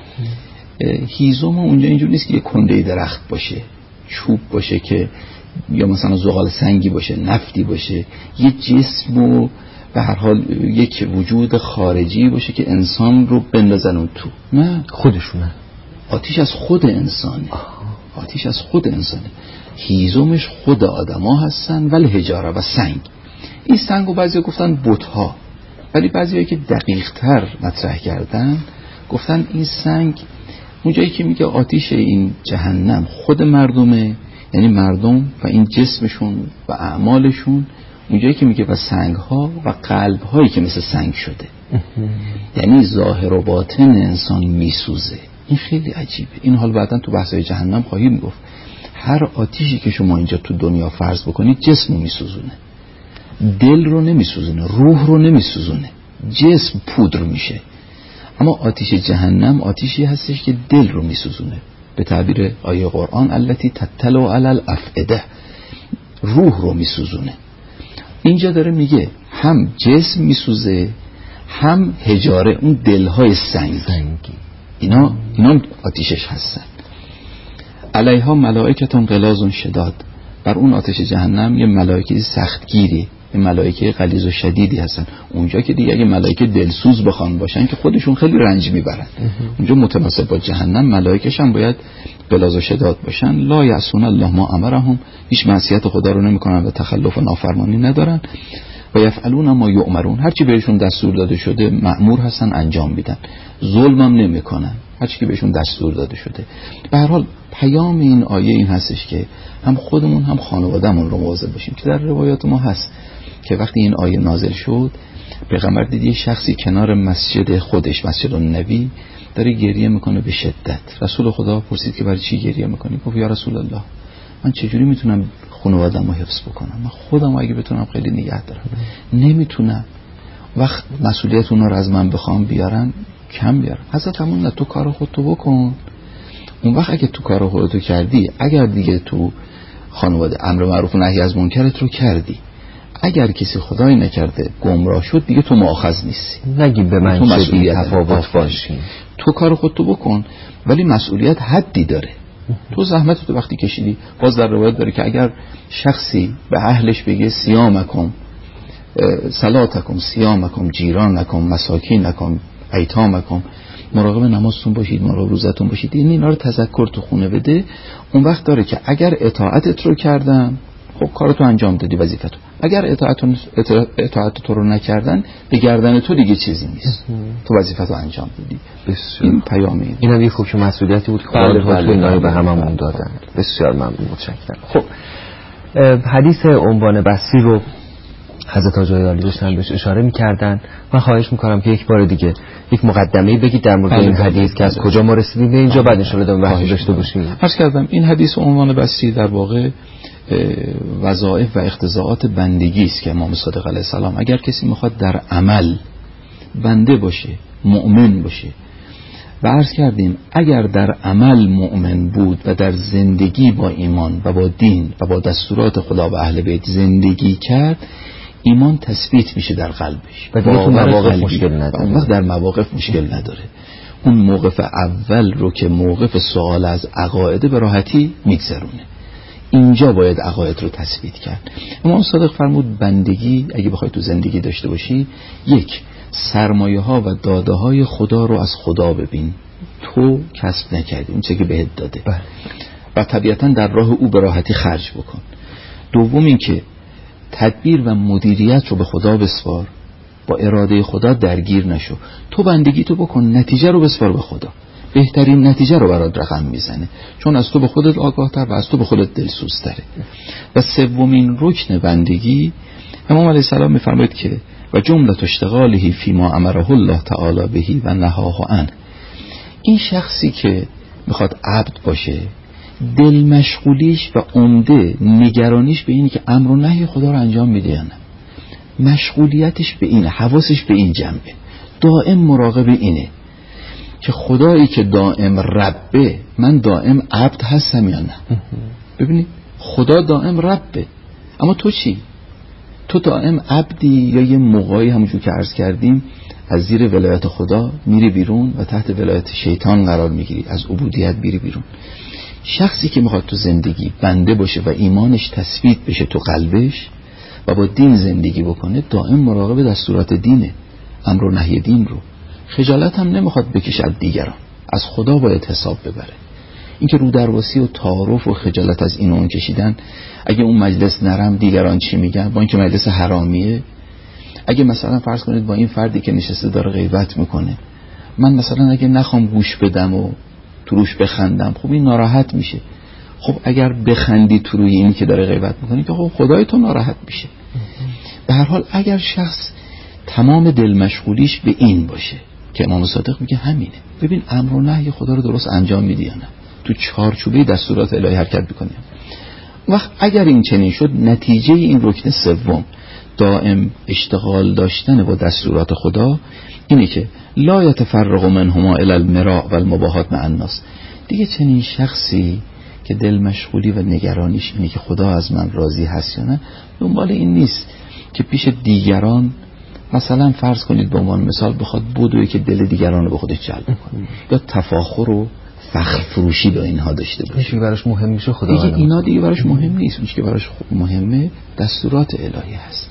هیزم اونجا اینجور نیست که یک کنده درخت باشه، چوب باشه که یا مثلا زغال سنگی باشه، نفتی باشه، یه جسم و به هر حال یک وجود خارجی باشه که انسان رو بندازن اون تو. نه، خودشونه. آتیش از خود انسانه. آتیش از خود انسانه. هیزمش خود آدما هستن، ولی حجاره و سنگ. این سنگو بعضی گفتن بت‌ها، ولی بعضی که دقیق تر مطرح کردن گفتن این سنگ اونجایی که میگه آتیش این جهنم خود مردمه، یعنی مردم و این جسمشون و اعمالشون، اونجایی که میگه و سنگ ها و قلب هایی که مثل سنگ شده، یعنی ظاهر و باطن انسان میسوزه. این خیلی عجیبه. این حال بعداً تو بحثای جهنم خواهیم گفت. هر آتیشی که شما اینجا تو دنیا فرض بکنید جسم رو میسوزونه، دل رو نمیسوزونه، روح رو نمیسوزونه، جسم پودر میشه. اما آتیش جهنم آتیشی هستش که دل رو میسوزونه، به تعبیر آیه قرآن التی تطلع علی الافئده، روح رو میسوزونه. اینجا داره میگه هم جسم میسوزه، هم حجاره، اون دلهای سنگی، اینا آتیشش هستن. علیها ملائکتون غلاظ شداد، بر اون آتش جهنم یه ملائکه سختگیری، یه ملائکه غلیظ و شدیدی هستن. اونجا که دیگه اگه ملائکه دلسوز بخوان باشن که خودشون خیلی رنج میبرن. اونجا متناسب با جهنم ملائکه‌ش هم باید غلاظ و شداد باشن. لا یعصون الله ما امرهم، هیچ معصیت خدا رو نمیکنن و تخلف و نافرمانی ندارن. و یفعلون ما یؤمرون، هرچی بهشون دستور داده شده مأمور هستن انجام میدن. ظلم هم نمیکنن، هرچی که بهشون دستور داده شده. به هر حال پیام این آیه این هستش که هم خودمون هم خانوادهمون رو مواظب باشیم، که در روایات ما هست که وقتی این آیه نازل شد پیغمبر دید یه شخصی کنار مسجد خودش، مسجد النبی، داره گریه میکنه به شدت. رسول خدا پرسید که برای چی گریه میکنی؟ گفت یا رسول الله، من چجوری میتونم خانواده‌مو حفظ بکنم؟ من خودم اگه بتونم خیلی نگه دارم، نمیتونم. وقت مسئولیت اونا رو از من بخوام بیارن کم بیارن. حضرت همون نه، تو کار خودتو بکن. اون وقت اگه تو کار خودتو کردی، اگر دیگه تو خانواده امر معروف و نهی از منکرت رو کردی، اگر کسی خدای نکرده گمراه شد، دیگه تو مؤاخذ نیستی. نگی به من مسئولیت تفاوت باشی، تو کار خودتو بکن، ولی مسئولیت حدی داره. تو زحمت تو وقتی کشیدی، باز در روایت داره که اگر شخصی به اهلش بگه صیامکم صلاتکم صیامکم جیرانکم مساکینکم ایتامکم، مراقب نمازتون باشید، مراقب روزتون باشید، این اینا رو تذکر تو خونه بده. اون وقت داره که اگر اطاعتت رو کردن، خب کارتو انجام دادی، وظیفتو. اگر اطاعت تو رو نکردن، به گردن تو دیگه چیزی نیست، تو وظیفتو انجام دادی. این پیام این هم یه حکم مسئولیتی بود که خدا تو اینا رو به هممون دادن. بسیار ممنون، متشکرم. خب حدیث عنوان بحثی رو حضرت آقای عالی داشتن بهش اشاره می‌کردن. من خواهش می‌کنم که یک بار دیگه یک مقدمه‌ای بگید در مورد این حدیث که از کجا ما رسیدیم به اینجا، بعد ان شاءالله بحث داشته باشیم. عرض کردم این حدیث عنوان بحثی در واقع وظایف و اقتضاعات بندگی است که امام صادق علیه السلام اگر کسی میخواد در عمل بنده باشه، مؤمن باشه، و عرض کردیم اگر در عمل مؤمن بود و در زندگی با ایمان و با دین و با دستورات خدا و اهل بیت زندگی کرد، ایمان تثبیت میشه در قلبش و در مواقف مشکل نداره. اون وقت در مواقف مشکل نداره. اون موقف اول رو که موقف سوال از عقاید به راحتی میگذرونه. اینجا باید عقاید رو تثبیت کرد. امام صادق فرمود بندگی اگه بخوای تو زندگی داشته باشی، یک، سرمایه ها و داده های خدا رو از خدا ببین، تو کسب نکردی، اون چیزی که بهت داده و طبیعتا در راه او به راحتی خرج بکن. دوم این که تدبیر و مدیریت رو به خدا بسپار، با اراده خدا درگیر نشو. تو بندگی تو بکن، نتیجه رو بسپار به خدا. بهترین نتیجه رو برات رقم میزنه، چون از تو به خودت آگاه تر و از تو به خودت دلسوز تره. و سومین رکن بندگی، امام علیه السلام میفرماید که و جملت اشتغاله فیما امره الله تعالی بهی و نهاه عنه. این شخصی که میخواد عبد باشه، دل مشغولیش و عمده نگرانیش به اینه که امر و نهی خدا رو انجام میده یا نه. مشغولیتش به اینه، حواسش به این جنبه، دائم مراقب اینه که خدایی که دائم ربه، من دائم عبد هستم یا نه. ببینید خدا دائم ربه، اما تو چی؟ تو دائم عبدی یا یه موقعی همونجور که عرض کردیم از زیر ولایت خدا میری بیرون و تحت ولایت شیطان قرار میگیری، از عبودیت میری بیرون. شخصی که میخواد تو زندگی بنده باشه و ایمانش تثبیت بشه تو قلبش و با دین زندگی بکنه، دائم مراقب دستورات دینه، امر و نهی دین رو. خجالت هم نمیخواد بکشه از دیگران، از خدا باید حساب ببره. این که رو درواسی و تعارف و خجالت از این و اون کشیدن، اگه اون مجلس نرم دیگران چی میگن، با اینکه مجلس حرامیه، اگه مثلا فرض کنید با این فردی که نشسته داره غیبت میکنه، من مثلا اگه نخوام گوش بدم و تو روش بخندم، خب این ناراحت میشه. خب اگر بخندی تو روی این که داره غیبت میکنی که خب خدای تو ناراحت میشه. به هر حال اگر شخص تمام دل مشغولیش به این باشه که امام صادق میگه همینه، ببین امر و نهی خدا رو درست انجام میدی یا نه، تو چارچوبه دستورات الهی حرکت میکنی. وقت اگر این چنین شد، نتیجه این رکن سوم، دائم اشتغال داشتن با دستورات خدا، اینه که لا یتفرق منهما الی المراء و المباهات مع الناس. دیگه چنین شخصی که دل مشغولی و نگرانیش اینه که خدا از من راضی هست یا نه، دنبال این نیست که پیش دیگران مثلا فرض کنید به عنوان مثال بخواد بدوی که دل دیگران رو به خودش جلب کنه، یا تفاخر و فخر فروشی با اینها داشته باشه. دیگه براش مهم میشه خدا، دیگه اینا دیگه براش مهم نیست. اون که براش مهمه دستورات الهی هست.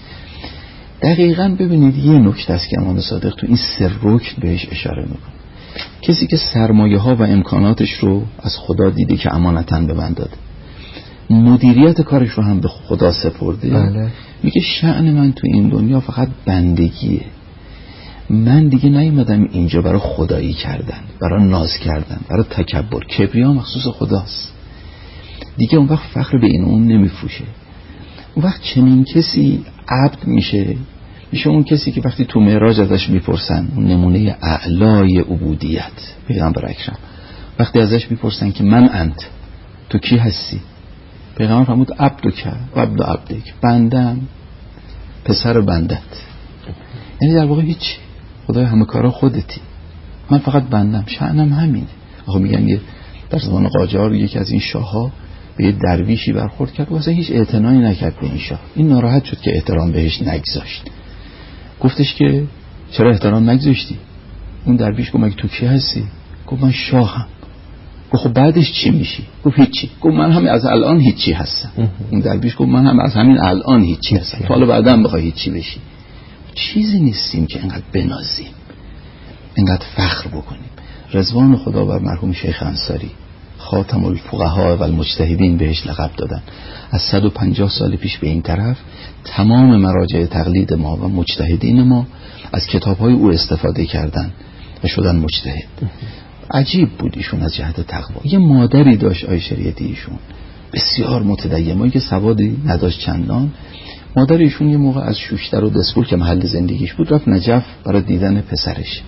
دقیقاً ببینید یه نکته است که امام صادق تو این سه رکن بهش اشاره میکنه. کسی که سرمایه ها و امکاناتش رو از خدا دیده که امانتاً به من داده، مدیریت کارش رو هم به خدا سپرده، بله. میگه شأن من تو این دنیا فقط بندگیه. من دیگه نیومدم اینجا برای خدایی کردن، برای ناز کردن، برای تکبر. کبریا مخصوص خداست دیگه. اون وقت فخر به این اون نمیفروشه. اون وقت چنین کسی عبد میشه اون کسی که وقتی تو معراج ازش میپرسن، اون نمونه اعلای عبودیت پیغمبر اکرم، وقتی ازش میپرسن که من انت، تو کی هستی؟ پیغمبر فرمود عبدک و عبد عبدک، بندم پسر بندت. یعنی در واقع هیچ، خدای همه کارا خودتی، من فقط بندم، شأنم همینه. آخه میگن یه در زمان قاجار یکی از این شاه‌ها به یه درویشی برخورد کرد و اصلا هیچ اعتنایی نکرد به این شاه. این ناراحت شد که احترام بهش نگذاشت. گفتش که چرا احترام نگذاشتی؟ اون درویش گفت مگه تو کی هستی؟ گفت من شاهم. گفت خب بعدش چی میشی؟ گفت هیچی. گفت من همین از الان هیچی هستم. اون درویش گفت من هم از همین الان هیچی هستم، تا حالا بعداً بخوای هیچی بشی. چیزی نیستیم که اینقدر بنازیم، اینقدر فخر بکنیم. رضوان خدا بر مرحوم شیخ انصاری خاتم الفقهاء و المجتهدین بهش لقب دادن. از 150 سال پیش به این طرف تمام مراجع تقلید ما و مجتهدین ما از کتاب‌های او استفاده کردن و شدن مجتهد. عجیب بود ایشون از جهت تقوا. یه مادری داشت آی شریعتی، ایشون بسیار متدین، که سوادی نداشت چندان. مادر ایشون یه موقع از شوشتر و دسپول که محل زندگیش بود رفت نجف برای دیدن پسرش.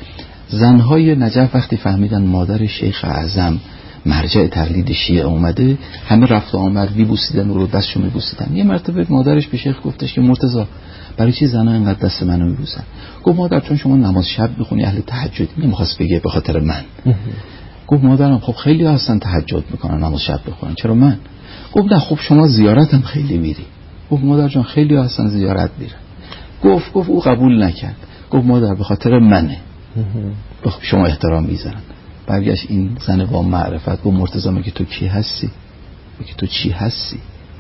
زنهای نجف وقتی فهمیدن مادر شیخ اعظم مرجع تقلید شیعه اومده، همه رفت و آمد میبوسیدن و رو دستشو میبوسیدن. یه مرتبه مادرش به شیخ گفتش که مرتضی برای چی زنها اینقدر دست منو میبوسن؟ گفت مادر چون شما نماز شب میخونی، اهل تهجد. نمیخواست بگه به خاطر من. گفت مادرم خب خیلی هستن تهجد میکنن نماز شب بخونن، چرا من؟ گفت نه خب شما زیارتم خیلی میری. گفت مادر جان خیلی هستن زیارت میرن. گفت او قبول نکرد. گفت مادر به خاطر منه، شما احترام میذارن. برگشت این زن با معرفت گفت مرتضی مگه تو کی هستی؟ مگه تو چی هستی؟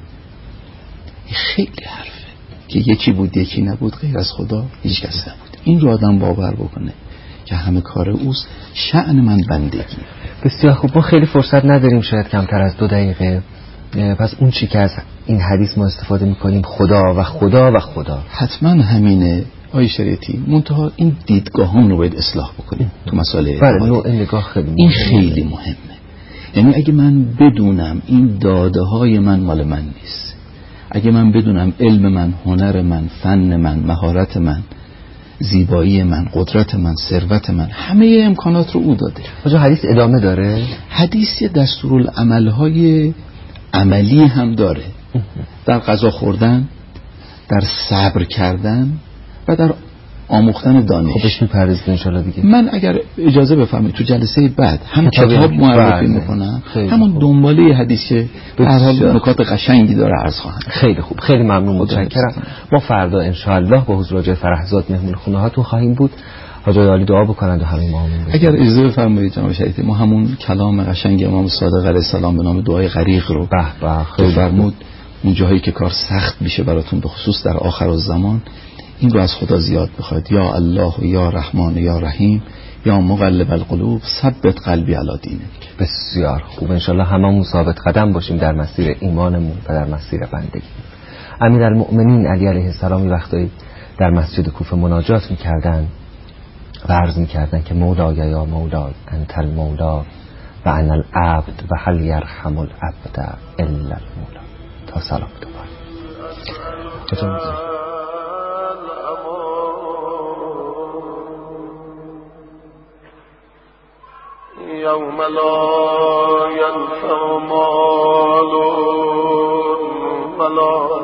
خیلی حرفه که یکی بود یکی نبود، غیر از خدا هیچ کس نبود. این رو آدم باور بکنه که همه کار اوست، شأن من بندگی. بسیار خوب. ما خیلی فرصت نداریم، شاید کمتر از 2 دقیقه. پس اون چی که از این حدیث ما استفاده میکنیم خدا و خدا و خدا، حتما همینه آقای شریعتی. منتها این دیدگاهان رو باید اصلاح بکنیم تو مسائل اعتقادی. بله، نوع نگاه خیلی مهمه. این خیلی مهمه. یعنی اگه من بدونم این داده های من مال من نیست، اگه من بدونم علم من، هنر من، فن من، مهارت من، زیبایی من، قدرت من، ثروت من، همه امکانات رو او داده. آجا حدیث ادامه داره؟ حدیث دستورالعمل‌های عملی هم داره، در غذا خوردن، در صبر کردن و در آموختن دانش. خب بهش می‌پردازید ان شاءالله دیگه. من اگر اجازه بفرمایید تو جلسه بعد هم کتاب معرفی میکنم، همون دنباله حدیث که به هر حال نکات قشنگی داره عرض خواهم. خیلی خوب، خیلی ممنون، متشکرم. ما فردا ان شاءالله با حضور حاج فرحزاد مهمون خونه هاتون خواهیم بود. حاج عالی دعا بکنند و همه ما آمین. اگر اجازه بفرمایید جناب شریعتی، ما همون کلام قشنگ امام صادق علیه السلام به نام دعای غریق رو خیلی فرمود، اون جایی که کار سخت میشه براتون، به خصوص در آخر الزمان، این رو از خدا زیاد بخواید. یا الله و یا رحمان و یا رحیم یا مقلب القلوب ثبت قلبی علی دینک. بسیار خوب. انشالله هممون ثابت قدم باشیم در مسیر ایمانمون و در مسیر بندگی. امیرالمؤمنین علی علیه السلام وقتی در مسجد کوفه مناجات میکردن و عرض میکردن که مولای یا مولای انت المولا و انا العبد و هل یرحم العبد الا المولا. تا سلام دوباره. يوم لا ينفع مال ولا